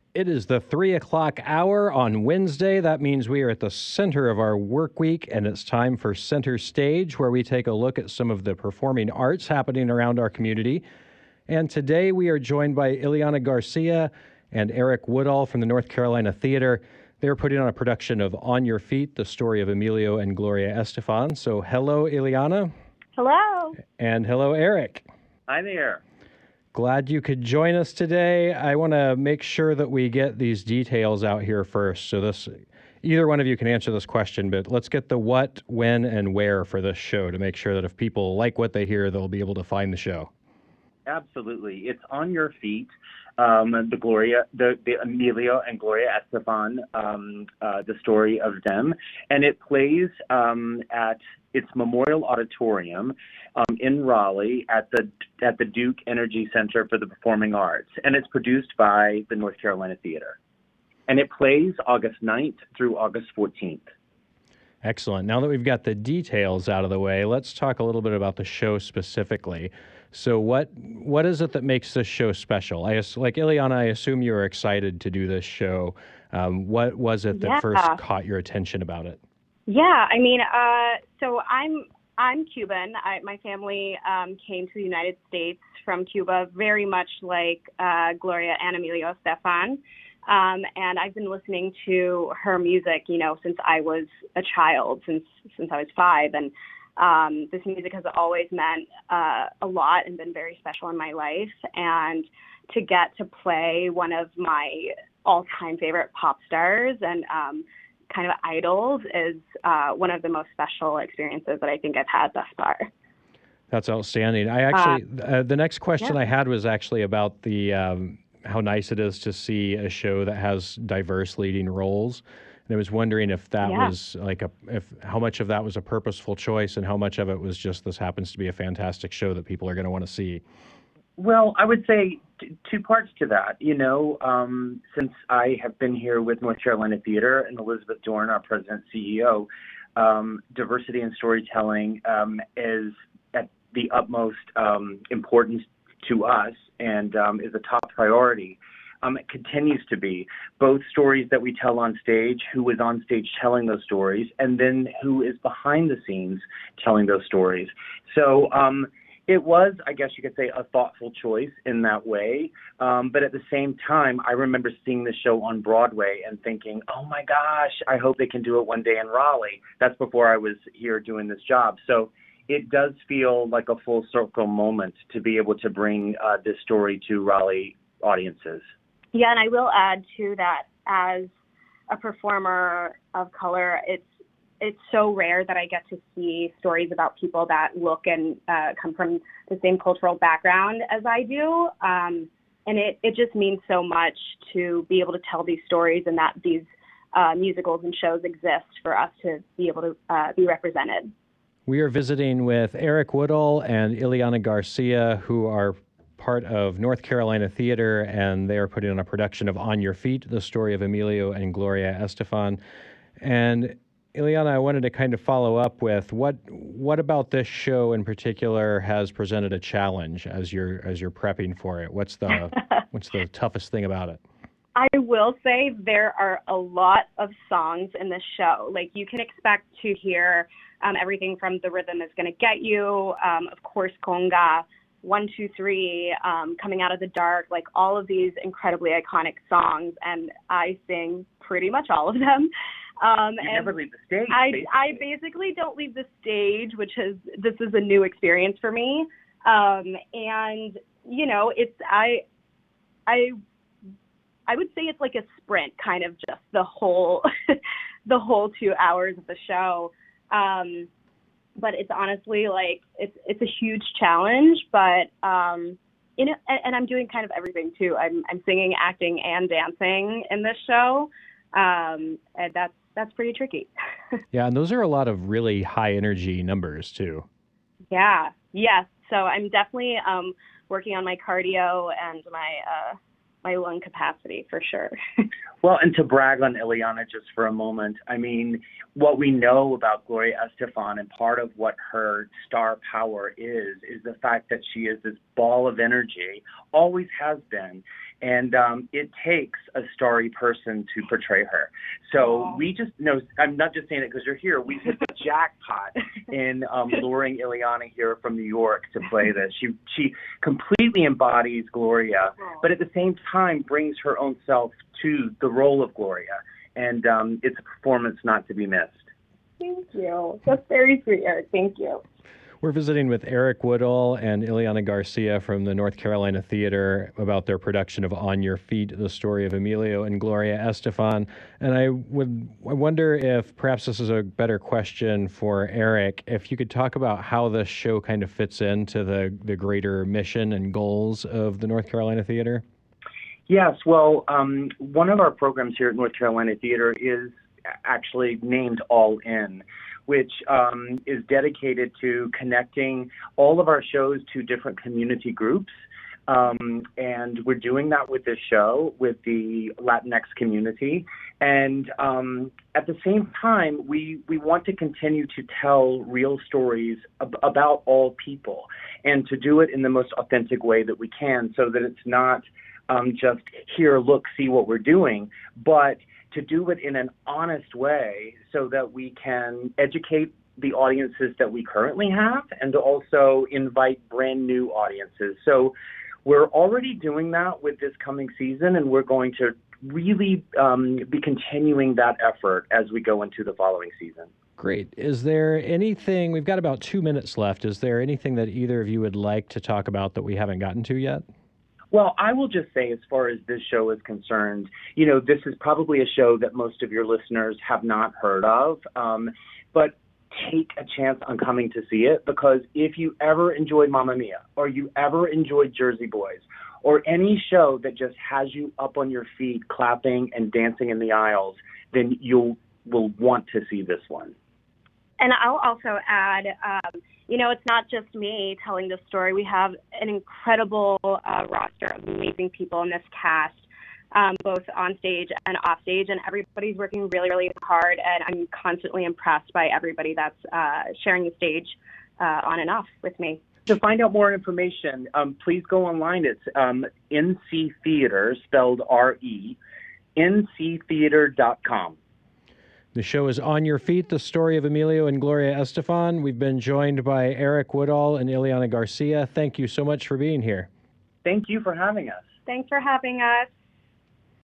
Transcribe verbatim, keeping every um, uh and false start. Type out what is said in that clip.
It is the three o'clock hour on Wednesday. That means we are at the center of our work week, and it's time for Center Stage, where we take a look at some of the performing arts happening around our community. And today we are joined by Ileana Garcia and Eric Woodall from the North Carolina Theater. They're putting on a production of On Your Feet, the story of Emilio and Gloria Estefan. So hello, Ileana. Hello. And hello, Eric. Hi there. Glad you could join us today. I want to make sure that we get these details out here first. So this, either one of you can answer this question, but let's get the what, when, and where for this show to make sure that if people like what they hear, they'll be able to find the show. Absolutely. It's On Your Feet, um, the Gloria, the, the Emilio and Gloria Estefan, um, uh, the story of them. And it plays um, at its Memorial Auditorium um, in Raleigh at the at the Duke Energy Center for the Performing Arts. And it's produced by the North Carolina Theater. And it plays August ninth through August fourteenth. Excellent. Now that we've got the details out of the way, let's talk a little bit about the show specifically. So what what is it that makes this show special? I like Ileana, I assume you were excited to do this show. Um, what was it that Yeah. first caught your attention about it? Yeah, I mean, uh, so I'm I'm Cuban. I, my family um, came to the United States from Cuba, very much like uh, Gloria and Emilio Estefan. Um, and I've been listening to her music, you know, since I was a child, since since I was five, and um, this music has always meant uh, a lot and been very special in my life. And to get to play one of my all-time favorite pop stars and um, kind of idols is uh, one of the most special experiences that I think I've had thus far. That's outstanding. I actually, uh, uh, the next question yeah. I had was actually about the um, how nice it is to see a show that has diverse leading roles. And I was wondering if that Yeah. was like a, if how much of that was a purposeful choice and how much of it was just this happens to be a fantastic show that people are going to want to see. Well, I would say t- two parts to that. You know, um, since I have been here with North Carolina Theater and Elizabeth Dorn, our president C E O, um, diversity in storytelling um, is at the utmost um, importance to us and um, is a top priority. Um, it continues to be both stories that we tell on stage, who is on stage telling those stories, and then who is behind the scenes telling those stories. So um, it was, I guess you could say, a thoughtful choice in that way. Um, but at the same time, I remember seeing the show on Broadway and thinking, oh my gosh, I hope they can do it one day in Raleigh. That's before I was here doing this job. So it does feel like a full circle moment to be able to bring uh, this story to Raleigh audiences. Yeah, and I will add to that, as a performer of color, it's it's so rare that I get to see stories about people that look and uh, come from the same cultural background as I do. Um, and it, it just means so much to be able to tell these stories and that these uh, musicals and shows exist for us to be able to uh, be represented. We are visiting with Eric Woodall and Ileana Garcia, who are part of North Carolina Theater, and they are putting on a production of On Your Feet, the story of Emilio and Gloria Estefan. And Ileana, I wanted to kind of follow up with what what about this show in particular has presented a challenge as you're as you're prepping for it? What's the what's the toughest thing about it? I will say there are a lot of songs in this show. Like, you can expect to hear um, everything from The Rhythm Is Gonna Get You, um, of course, Conga, One, Two, Three, um, Coming Out of the Dark, like all of these incredibly iconic songs, and I sing pretty much all of them. Um, you and never leave the stage. I, basically. I basically don't leave the stage, which is, this is a new experience for me. Um, and, you know, it's, I, I, I would say it's like a sprint, kind of just the whole, the whole two hours of the show. Um, but it's honestly like, it's, it's a huge challenge, but, um, you know, and, and I'm doing kind of everything too. I'm, I'm singing, acting, and dancing in this show. Um, and that's, that's pretty tricky. Yeah, and those are a lot of really high energy numbers too. Yeah, yes. So I'm definitely um, working on my cardio and my uh, my lung capacity for sure. Well, and to brag on Ileana just for a moment, I mean, what we know about Gloria Estefan and part of what her star power is, is the fact that she is this ball of energy, always has been. And um, it takes a starry person to portray her. So Aww. we just know, I'm not just saying it because you're here, we hit the jackpot in um, luring Ileana here from New York to play this. She she completely embodies Gloria, Aww. but at the same time brings her own self to the role of Gloria. And um, it's a performance not to be missed. Thank you. That's very sweet, Eric. Thank you. We're visiting with Eric Woodall and Ileana Garcia from the North Carolina Theater about their production of On Your Feet, the story of Emilio and Gloria Estefan. And I would I wonder if perhaps this is a better question for Eric, if you could talk about how the show kind of fits into the, the greater mission and goals of the North Carolina Theater. Yes, well, um, one of our programs here at North Carolina Theater is actually named All In, which um, is dedicated to connecting all of our shows to different community groups. Um, and we're doing that with this show, with the Latinx community. And um, at the same time, we, we want to continue to tell real stories ab- about all people and to do it in the most authentic way that we can, so that it's not um, just here, look, see what we're doing, but to do it in an honest way so that we can educate the audiences that we currently have and to also invite brand new audiences. So we're already doing that with this coming season, and we're going to really um, be continuing that effort as we go into the following season. Great. Is there anything, we've got about two minutes left, is there anything that either of you would like to talk about that we haven't gotten to yet? Well, I will just say, as far as this show is concerned, you know, this is probably a show that most of your listeners have not heard of, um, but take a chance on coming to see it, because if you ever enjoyed Mamma Mia, or you ever enjoyed Jersey Boys, or any show that just has you up on your feet clapping and dancing in the aisles, then you'll will want to see this one. And I'll also add, um, you know, it's not just me telling this story. We have an incredible uh, roster of amazing people in this cast, um, both on stage and off stage, and everybody's working really, really hard, and I'm constantly impressed by everybody that's uh, sharing the stage uh, on and off with me. To find out more information, um, please go online. It's um, N C Theater, spelled R E, N C theater dot com. The show is On Your Feet, the story of Emilio and Gloria Estefan. We've been joined by Eric Woodall and Ileana Garcia. Thank you so much for being here. Thank you for having us. Thanks for having us.